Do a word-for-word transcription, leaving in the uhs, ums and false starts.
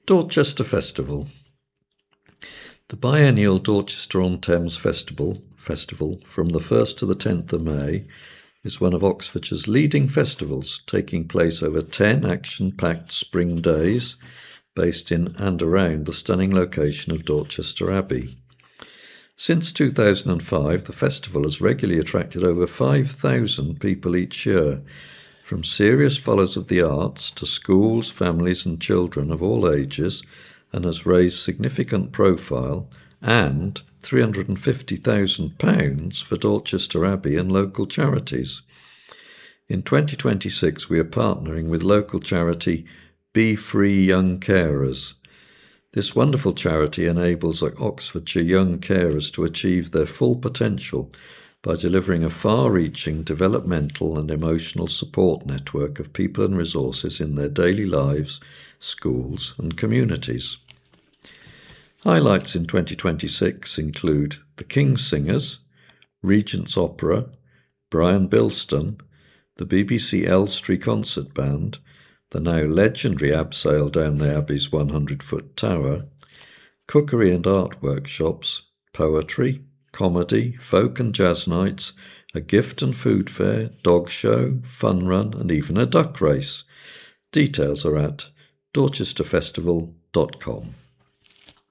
Dorchester Festival. The biennial Dorchester-on-Thames Festival, festival from the first to the tenth of May is one of Oxfordshire's leading festivals, taking place over ten action-packed spring days based in and around the stunning location of Dorchester Abbey. Since two thousand five, the festival has regularly attracted over five thousand people each year, from serious followers of the arts to schools, families and children of all ages, and has raised significant profile and three hundred fifty thousand pounds for Dorchester Abbey and local charities. In twenty twenty-six, we are partnering with local charity Be Free Young Carers. This wonderful charity enables Oxfordshire young carers to achieve their full potential by delivering a far-reaching developmental and emotional support network of people and resources in their daily lives, schools and communities. Highlights in twenty twenty-six include the King's Singers, Regent's Opera, Brian Bilston, the B B C Elstree Concert Band, the now legendary abseil down the Abbey's one hundred foot tower, cookery and art workshops, poetry, comedy, folk and jazz nights, a gift and food fair, dog show, fun run and even a duck race. Details are at dorchester festival dot com.